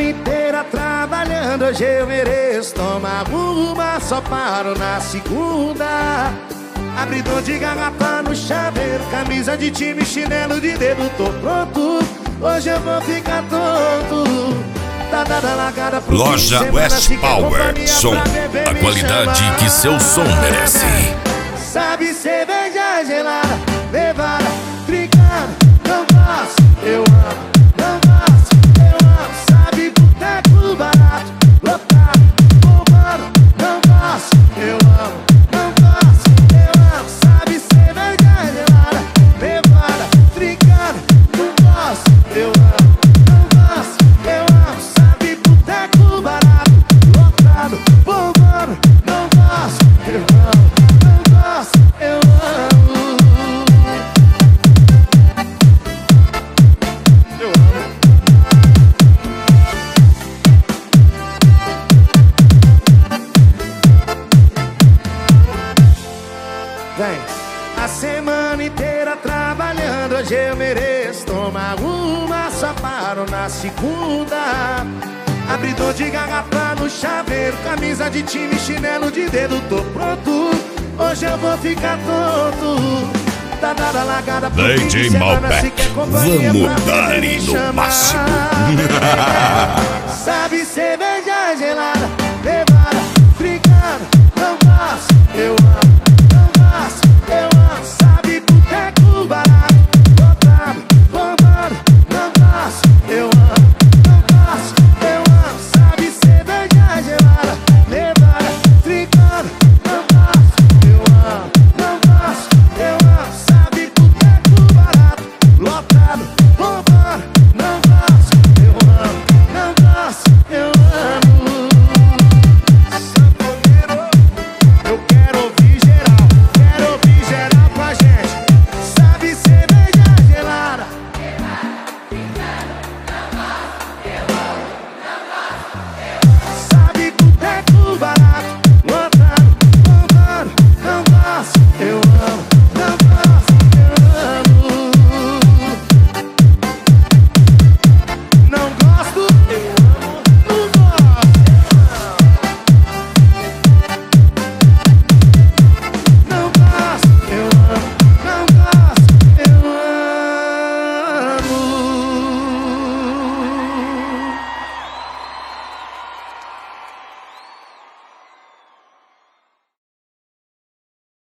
semana inteira trabalhando, hoje eu mereço tomar uma, só paro na segunda. Abridor de garrafa no chaveiro, camisa de time, chinelo de dedo, tô pronto. Hoje eu vou ficar tonto. Tá dada largada pro Loja West Power, som, a qualidade que seu som merece. Sabe cerveja gelada, levada, trincada, não gosto, eu amo, não gosto, eu amo. Sabe boteco barato, lotado, bombando, não gosto, eu amo, não gosto, eu amo. Sabe cerveja gelada, levada, trincada, não gosto, eu amo, não gosto, eu amo. Sabe boteco barato, lotado, bombando, não gosto, eu amo, não gosto, eu amo. Vem. A semana inteira trabalhando, hoje eu mereço tomar uma, só paro na segunda. Abridor de garrafa no chaveiro, camisa de time, chinelo de dedo, tô pronto. Hoje eu vou ficar tonto. Tá dada largada pro fim de semana, se quer companhia vamos pra dar no máximo. Sabe cerveja gelada,